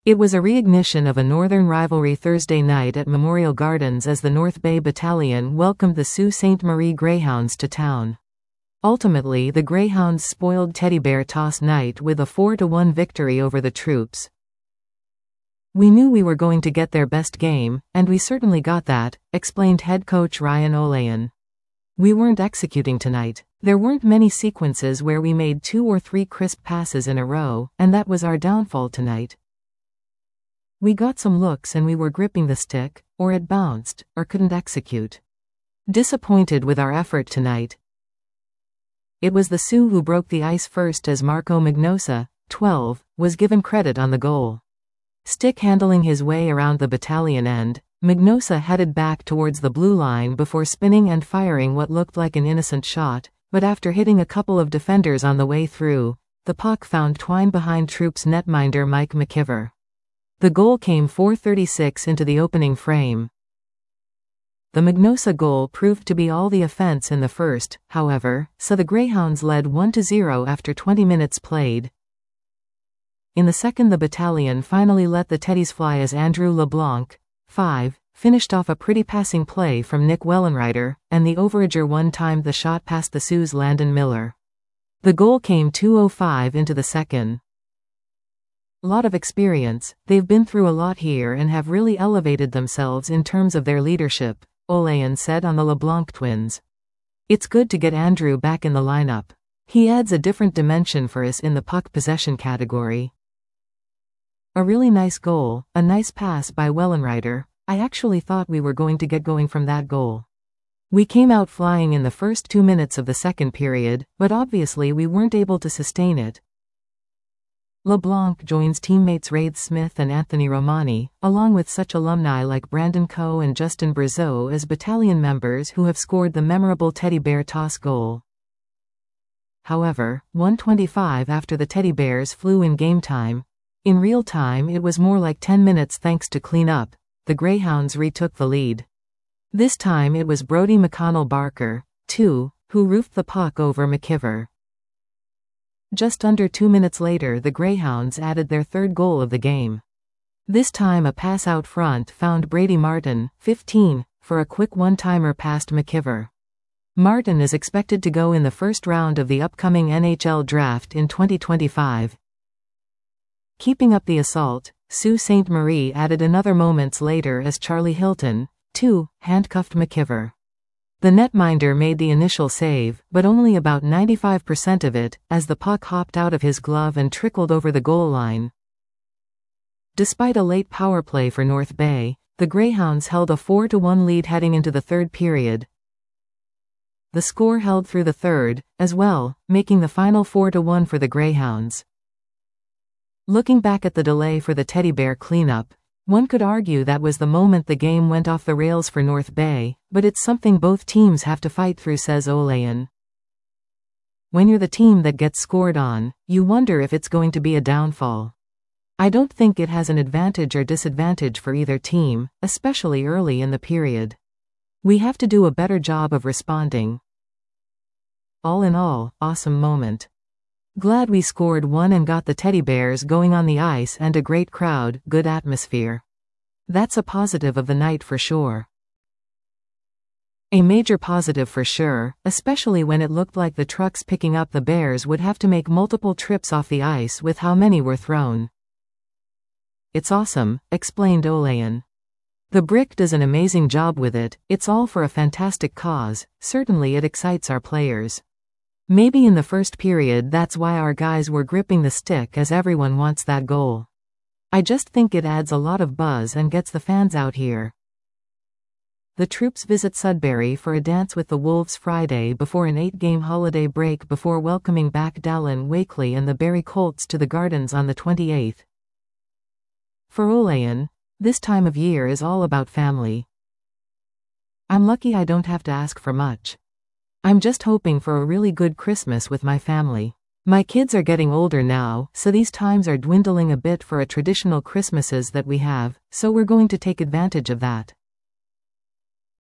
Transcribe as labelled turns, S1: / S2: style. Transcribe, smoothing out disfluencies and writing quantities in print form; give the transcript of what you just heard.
S1: It was a reignition of a northern rivalry Thursday night at Memorial Gardens as the North Bay Battalion welcomed the Sault Ste. Marie Greyhounds to town. Ultimately, the Greyhounds spoiled Teddy Bear Toss night with a 4-1 victory over the troops. "We knew we were going to get their best game, and we certainly got that," explained head coach Ryan Olayan. "We weren't executing tonight. There weren't many sequences where we made 2 or 3 crisp passes in a row, and that was our downfall tonight. We got some looks and we were gripping the stick, or it bounced, or couldn't execute. Disappointed with our effort tonight." It was the Sioux who broke the ice first as Marco Magnosa, 12, was given credit on the goal. Stick handling his way around the battalion end, Magnosa headed back towards the blue line before spinning and firing what looked like an innocent shot, but after hitting a couple of defenders on the way through, the puck found twine behind Troops netminder Mike McKiver. The goal came 4:36 into the opening frame. The Magnosa goal proved to be all the offense in the first, however, so the Greyhounds led 1-0 after 20 minutes played. In the second, the battalion finally let the Teddies fly as Andrew LeBlanc, 5, finished off a pretty passing play from Nick Wellenreiter, and the overager one-timed the shot past the Sioux's Landon Miller. The goal came 2:05 into the second. "Lot of experience, they've been through a lot here and have really elevated themselves in terms of their leadership," Olayan said on the LeBlanc twins. "It's good to get Andrew back in the lineup. He adds a different dimension for us in the puck possession category." "A really nice goal, a nice pass by Wellenreiter. I actually thought we were going to get going from that goal. We came out flying in the first 2 minutes of the second period, but obviously we weren't able to sustain it." LeBlanc joins teammates Wraith Smith and Anthony Romani, along with such alumni like Brandon Coe and Justin Brazeau as battalion members who have scored the memorable Teddy Bear Toss goal. However, 1:25 after the Teddy Bears flew in game time, in real time it was more like 10 minutes thanks to clean-up, the Greyhounds retook the lead. This time it was Brody McConnell Barker, 2, who roofed the puck over McKiver. Just under 2 minutes later, the Greyhounds added their third goal of the game. This time a pass out front found Brady Martin, 15, for a quick one-timer past McKiver. Martin is expected to go in the first round of the upcoming NHL draft in 2025. Keeping up the assault, Sault Ste. Marie added another moments later as Charlie Hilton, 2, handcuffed McKiver. The netminder made the initial save, but only about 95% of it, as the puck hopped out of his glove and trickled over the goal line. Despite a late power play for North Bay, the Greyhounds held a 4-1 lead heading into the third period. The score held through the third, as well, making the final 4-1 for the Greyhounds. Looking back at the delay for the Teddy Bear cleanup, one could argue that was the moment the game went off the rails for North Bay, but it's something both teams have to fight through, says Olayan. When you're the team that gets scored on, you wonder if it's going to be a downfall. I don't think it has an advantage or disadvantage for either team, especially early in the period. We have to do a better job of responding. All in all, awesome moment. Glad we scored one and got the Teddy Bears going on the ice, and a great crowd, good atmosphere. That's a positive of the night for sure. A major positive for sure, especially when it looked like the trucks picking up the Bears would have to make multiple trips off the ice with how many were thrown. It's awesome, explained Olayan. The Brick does an amazing job with it, it's all for a fantastic cause, certainly it excites our players. Maybe in the first period that's why our guys were gripping the stick, as everyone wants that goal. I just think it adds a lot of buzz and gets the fans out here. The troops visit Sudbury for a dance with the Wolves Friday before an 8-game holiday break before welcoming back Dallin Wakely and the Barrie Colts to the Gardens on the 28th. For Olayan, this time of year is all about family. I'm lucky I don't have to ask for much. I'm just hoping for a really good Christmas with my family. My kids are getting older now, so these times are dwindling a bit for a traditional Christmases that we have, so we're going to take advantage of that.